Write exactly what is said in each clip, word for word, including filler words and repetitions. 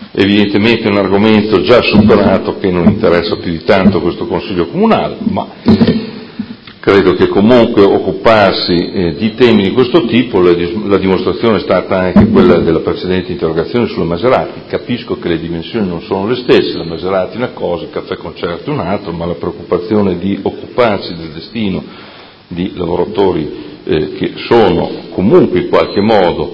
evidentemente un argomento già superato che non interessa più di tanto questo Consiglio Comunale, ma credo che comunque occuparsi eh, di temi di questo tipo, la, la dimostrazione è stata anche quella della precedente interrogazione sulla Maserati. Capisco che le dimensioni non sono le stesse, la Maserati è una cosa, il caffè concerto è un altro, ma la preoccupazione di occuparsi del destino di lavoratori eh, che sono comunque in qualche modo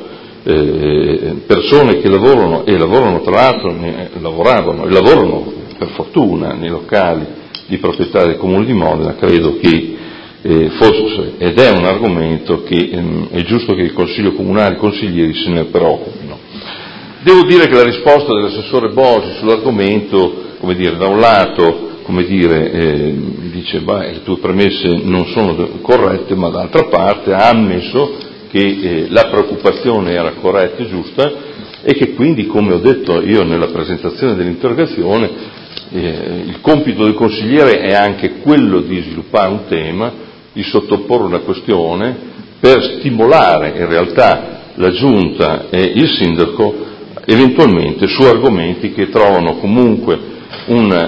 eh, persone che lavorano e lavorano tra l'altro, ne, lavoravano e lavorano per fortuna nei locali di proprietà del Comune di Modena, credo che Eh, fosse ed è un argomento che ehm, è giusto che il Consiglio Comunale, i consiglieri se ne preoccupino. Devo dire che la risposta dell'assessore Bosi sull'argomento, come dire, da un lato, come dire, eh, dice, beh, le tue premesse non sono corrette, ma d'altra parte ha ammesso che eh, la preoccupazione era corretta e giusta e che quindi, come ho detto io nella presentazione dell'interrogazione, eh, il compito del consigliere è anche quello di sviluppare un tema, di sottoporre una questione per stimolare in realtà la Giunta e il Sindaco eventualmente su argomenti che trovano comunque una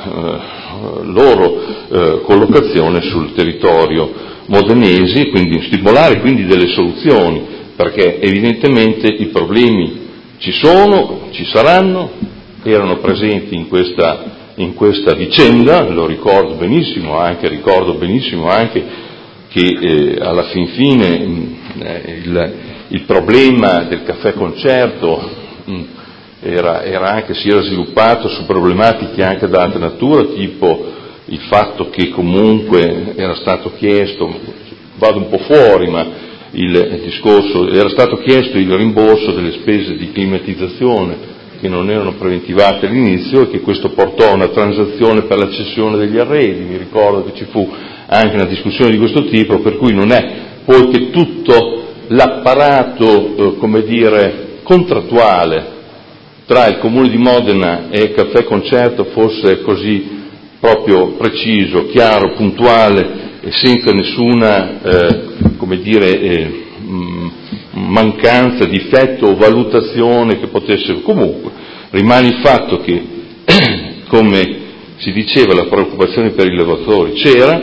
eh, loro eh, collocazione sul territorio modenese, quindi stimolare quindi delle soluzioni, perché evidentemente i problemi ci sono, ci saranno, erano presenti in questa in questa vicenda, lo ricordo benissimo, anche ricordo benissimo anche che eh, alla fin fine mh, eh, il, il problema del caffè concerto mh, era, era anche, si era sviluppato su problematiche anche d'altra natura, tipo il fatto che comunque era stato chiesto, vado un po' fuori, ma il, il discorso, era stato chiesto il rimborso delle spese di climatizzazione che non erano preventivate all'inizio e che questo portò a una transazione per la cessione degli arredi. Mi ricordo che ci fu anche una discussione di questo tipo, per cui non è poi che tutto l'apparato, eh, come dire, contrattuale tra il Comune di Modena e Caffè Concerto fosse così proprio preciso, chiaro, puntuale e senza nessuna, eh, come dire, eh, mh, mancanza, difetto o valutazione che potesse. Comunque rimane il fatto che, come si diceva, la preoccupazione per i lavoratori c'era,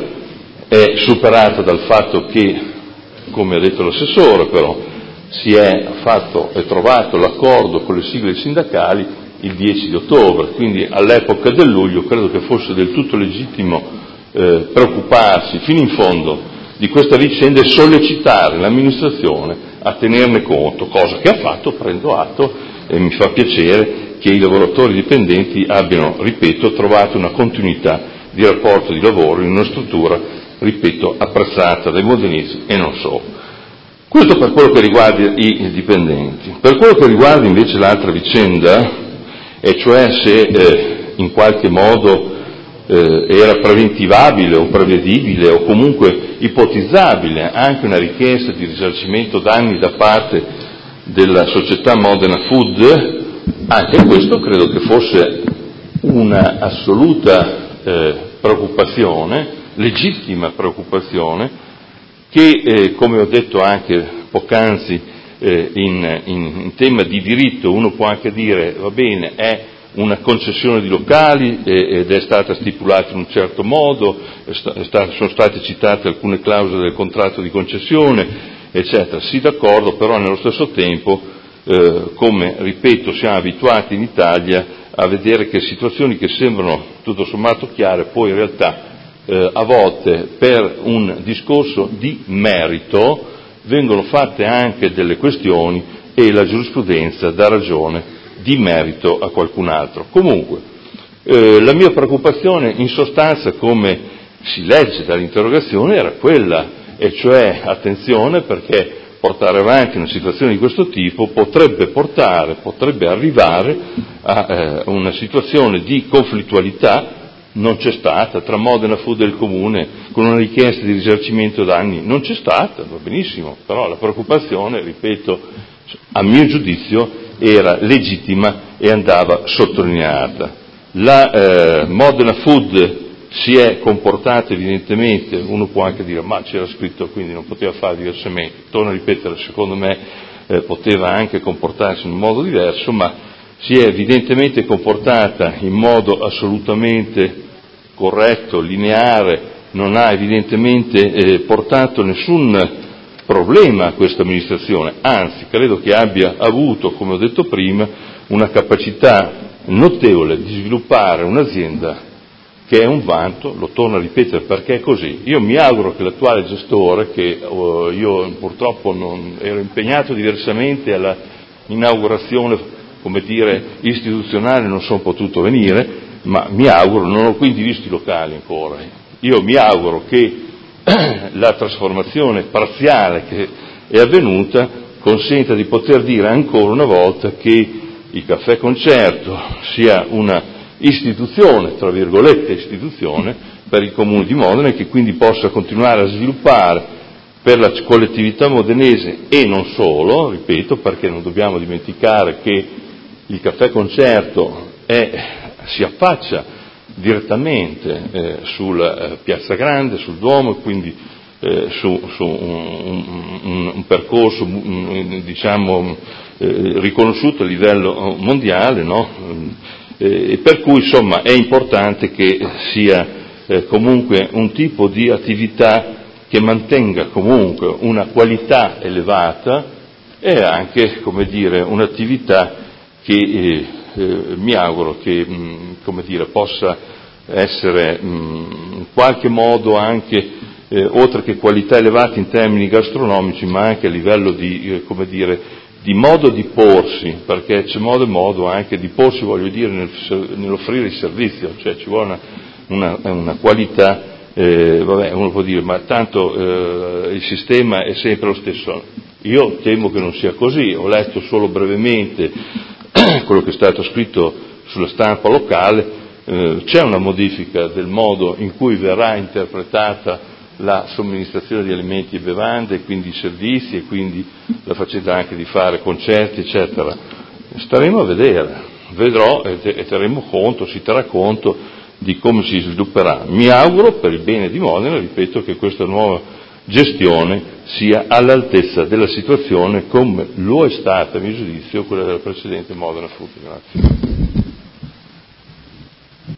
è superata dal fatto che, come ha detto l'assessore, però si è fatto e trovato l'accordo con le sigle sindacali il dieci di ottobre, quindi all'epoca del luglio credo che fosse del tutto legittimo eh, preoccuparsi fino in fondo di questa vicenda e sollecitare l'amministrazione a tenerne conto, cosa che ha fatto, prendo atto e mi fa piacere che i lavoratori dipendenti abbiano, ripeto, trovato una continuità di rapporto di lavoro in una struttura, ripeto, apprezzata dai modenesi e non solo. Questo per quello che riguarda i dipendenti. Per quello che riguarda invece l'altra vicenda, e cioè se eh, in qualche modo eh, era preventivabile o prevedibile o comunque ipotizzabile anche una richiesta di risarcimento danni da parte della società Modena Food, anche questo credo che fosse una assoluta eh, preoccupazione, legittima preoccupazione, che eh, come ho detto anche poc'anzi eh, in, in, in tema di diritto uno può anche dire va bene, è una concessione di locali eh, ed è stata stipulata in un certo modo, è sta, è sta, sono state citate alcune clausole del contratto di concessione, eccetera. Sì, d'accordo, però nello stesso tempo, eh, come ripeto, siamo abituati in Italia a vedere che situazioni che sembrano tutto sommato chiare, poi in realtà eh, a volte per un discorso di merito vengono fatte anche delle questioni e la giurisprudenza dà ragione di merito a qualcun altro. Comunque, eh, la mia preoccupazione in sostanza, come si legge dall'interrogazione, era quella, e cioè attenzione perché portare avanti una situazione di questo tipo potrebbe portare, potrebbe arrivare a eh, una situazione di conflittualità. Non c'è stata, tra Modena Food e il Comune, con una richiesta di risarcimento danni, non c'è stata, va benissimo, però la preoccupazione, ripeto, a mio giudizio era legittima e andava sottolineata. La eh, Modena Food si è comportata evidentemente, uno può anche dire ma c'era scritto quindi non poteva fare diversamente, torno a ripetere, secondo me eh, poteva anche comportarsi in un modo diverso, ma si è evidentemente comportata in modo assolutamente corretto, lineare, non ha evidentemente eh, portato nessun problema a questa amministrazione, anzi credo che abbia avuto, come ho detto prima, una capacità notevole di sviluppare un'azienda che è un vanto, lo torno a ripetere perché è così. Io mi auguro che l'attuale gestore, che oh, io purtroppo non ero impegnato diversamente alla inaugurazione, come dire, istituzionale, non sono potuto venire, ma mi auguro, non ho quindi visto i locali ancora, io mi auguro che la trasformazione parziale che è avvenuta consenta di poter dire ancora una volta che il caffè concerto sia una istituzione, tra virgolette istituzione, per il Comune di Modena e che quindi possa continuare a sviluppare per la collettività modenese e non solo, ripeto, perché non dobbiamo dimenticare che il caffè concerto è, si affaccia direttamente eh, sulla eh, Piazza Grande, sul Duomo, quindi eh, su, su un, un, un percorso un, diciamo eh, riconosciuto a livello mondiale, no? Eh, per cui insomma è importante che sia eh, comunque un tipo di attività che mantenga comunque una qualità elevata e anche, come dire, un'attività che eh, eh, mi auguro che mh, come dire, possa essere mh, in qualche modo anche, eh, oltre che qualità elevata in termini gastronomici, ma anche a livello di, eh, come dire, di modo di porsi, perché c'è modo e modo anche di porsi, voglio dire, nel, nell'offrire il servizio, cioè ci vuole una, una, una qualità, eh, vabbè, uno può dire, ma tanto eh, il sistema è sempre lo stesso. Io temo che non sia così, ho letto solo brevemente quello che è stato scritto sulla stampa locale, eh, c'è una modifica del modo in cui verrà interpretata la somministrazione di alimenti e bevande, quindi i servizi e quindi la faccenda anche di fare concerti, eccetera. Staremo a vedere, vedrò e, te- e terremo conto, si terrà conto di come si svilupperà. Mi auguro, per il bene di Modena, ripeto, che questa nuova gestione sia all'altezza della situazione come lo è stata, a mio giudizio, quella della precedente Modena Food. Grazie.